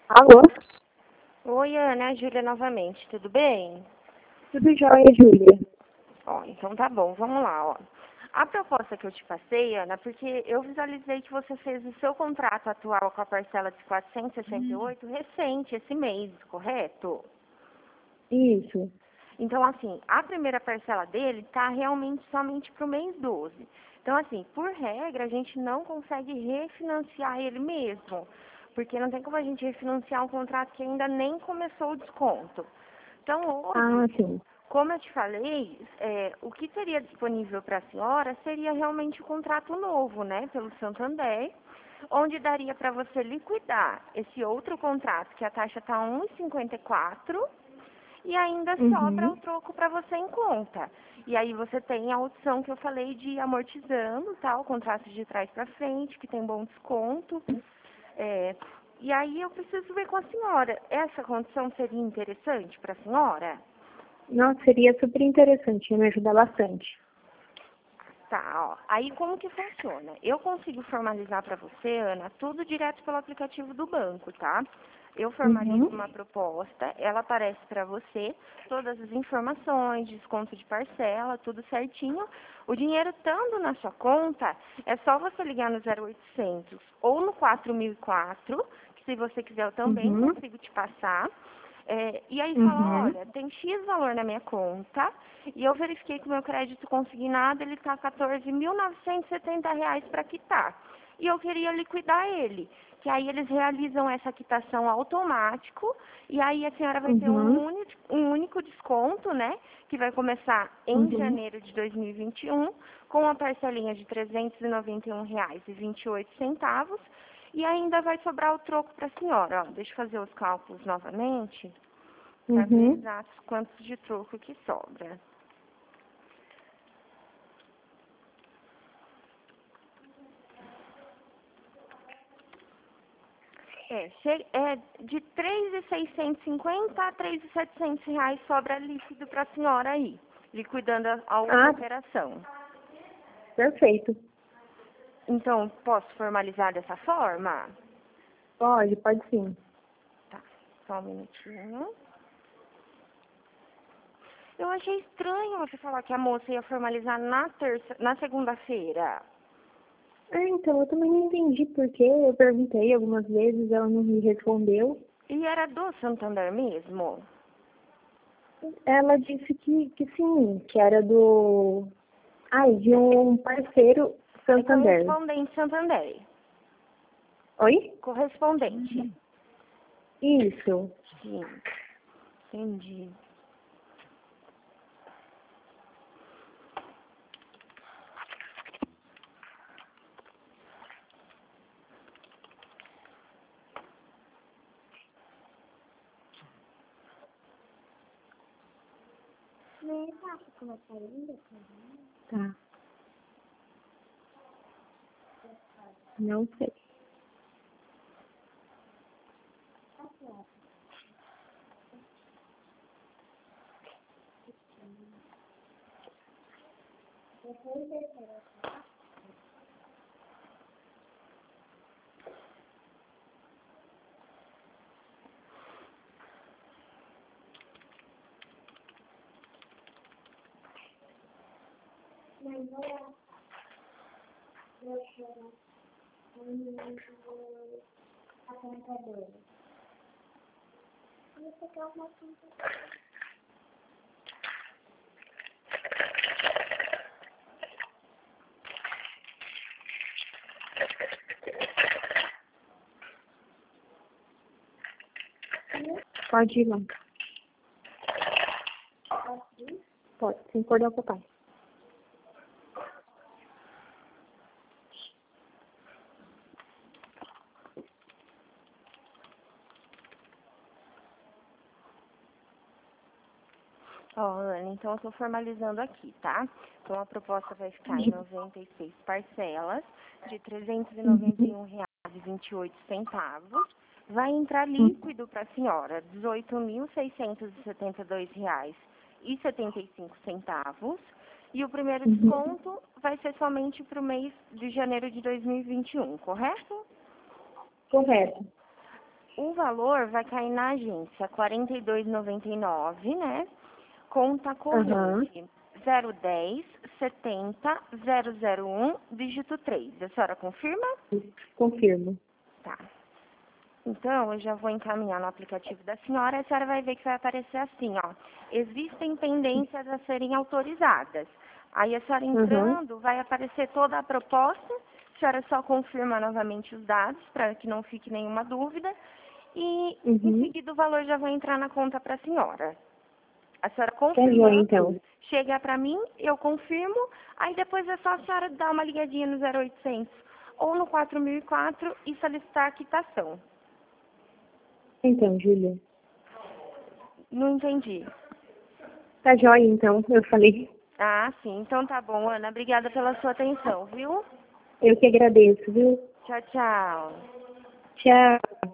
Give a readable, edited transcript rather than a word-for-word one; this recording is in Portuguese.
Alô? Oi, Ana, a Júlia novamente, tudo bem? Tudo jóia, Júlia? Ó, então tá bom, vamos lá, ó. A proposta que eu te passei, Ana, porque eu visualizei que você fez o seu contrato atual com a parcela de 468 recente, esse mês, correto? Isso. Então, assim, a primeira parcela dele está realmente somente para o mês 12. Então, assim, por regra, a gente não consegue refinanciar ele mesmo, porque não tem como a gente refinanciar um contrato que ainda nem começou o desconto. Então, hoje, Ah, sim. como eu te falei, o que teria disponível para a senhora seria realmente o contrato novo, né, pelo Santander, onde daria para você liquidar esse outro contrato, que a taxa está 1,54, e ainda sobra o Uhum. troco para você em conta. E aí você tem a opção que eu falei de ir amortizando, tá? O contrato de trás para frente, que tem bom desconto. É, e aí eu preciso ver com a senhora, essa condição seria interessante para a senhora? Nossa, seria super interessante, ia me ajudar bastante. Tá, ó. Aí como que funciona? Eu consigo formalizar para você, Ana, tudo direto pelo aplicativo do banco, tá? Eu formalizo Uhum. uma proposta, ela aparece para você, todas as informações, desconto de parcela, tudo certinho. O dinheiro estando na sua conta, é só você ligar no 0800 ou no 4004, que se você quiser eu também Uhum. consigo te passar. E aí fala, Uhum. olha, tem X valor na minha conta, e eu verifiquei que o meu crédito consignado, ele está R$ 14.970 para quitar. E eu queria liquidar ele, que aí eles realizam essa quitação automático, e aí a senhora vai ter Uhum. um único desconto, né, que vai começar em Uhum. janeiro de 2021, com a parcelinha de R$ 391,28, e ainda vai sobrar o troco para a senhora. Ó, deixa eu fazer os cálculos novamente para ver Uhum. exatos quantos de troco que sobra. É de 3.650 a 3.700 reais sobra líquido para a senhora aí, liquidando a outra Ah, operação. perfeito. Então, posso formalizar dessa forma? Pode sim. Tá, só um minutinho. Eu achei estranho você falar que a moça ia formalizar na segunda-feira. Então, eu também não entendi por quê. Eu perguntei algumas vezes, ela não me respondeu. E era do Santander mesmo? Ela disse que sim, que era do... Ai, de um parceiro É Santander. correspondente Santander. Oi? Correspondente. Isso. Sim, entendi. Tá. Não sei. Pode ir lá. Pode, sem acordar o papai. Ó, Ana, então eu estou formalizando aqui, tá? Então a proposta vai ficar em 96 parcelas de R$ Uhum. 391,28. Vai entrar Uhum. líquido para a senhora, R$ 18.672,75. E o primeiro Uhum. desconto vai ser somente para o mês de janeiro de 2021, correto? Correto. O valor vai cair na agência, R$ 42,99, né? Conta corrente, 010 70 001, dígito 3. A senhora confirma? Confirmo. Tá. Então, eu já vou encaminhar no aplicativo da senhora, a senhora vai ver que vai aparecer assim, ó. Existem pendências a serem autorizadas. Aí a senhora entrando, vai aparecer toda a proposta, a senhora só confirma novamente os dados, para que não fique nenhuma dúvida, e em seguida o valor já vai entrar na conta para a senhora. A senhora confirma, então. chega para mim, eu confirmo, aí depois é só a senhora dar uma ligadinha no 0800 ou no 4004 e solicitar a quitação. Então, Júlia. Não entendi. Tá joia, então, eu falei. Ah, sim. Então tá bom, Ana. Obrigada pela sua atenção, viu? Eu que agradeço, viu? Tchau, tchau. Tchau.